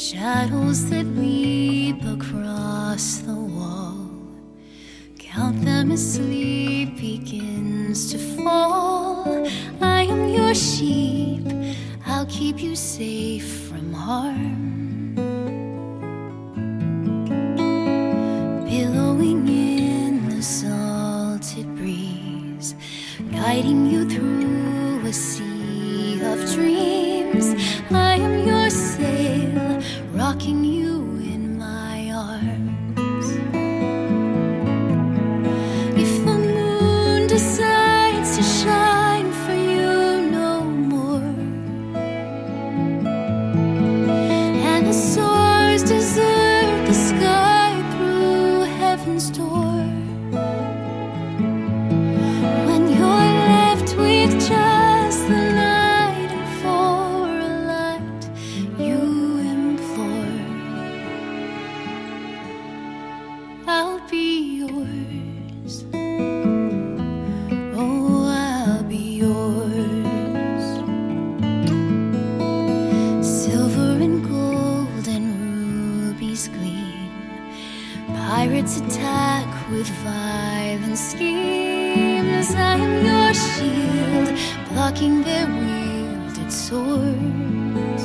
Shadows that weep across the wall, count them as sleep begins to fall. I am your sheep, I'll keep you safe from harm. Billowing in the salted breeze, guiding you through a sea of dreams. I am your sail, rocking you in my arms. If the moon decides to shine for you no more, and the stars desert the sky through heaven's door, when you're left with just the night and for a light you implore, I'll be yours. Oh, I'll be yours. Silver and gold and rubies gleam. Pirates attack with violent schemes. I am your shield, blocking their wielded swords.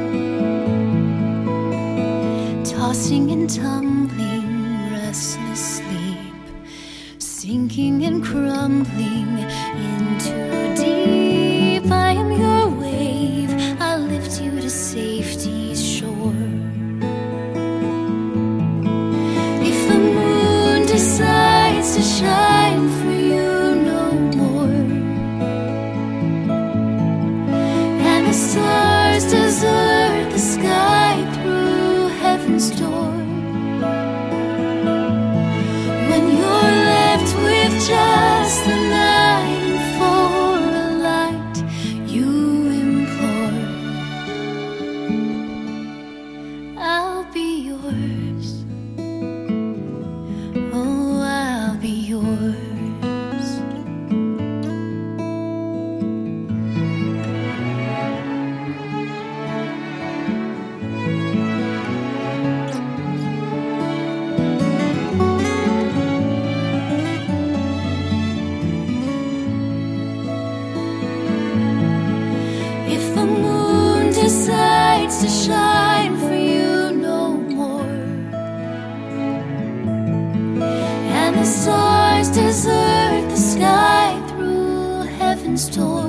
Tossing and tumbling, restless sleep, sinking and crumbling into deep. I am your wave, I'll lift you to safety's shore. If the moon decides to shine for you no more, and the stars desert the sky through heaven's door, when you're left with just the night and for a light you implore, I'll be yours. Oh, I'll be yours. If the moon decides to shine for you no more, and the stars desert the sky through heaven's door,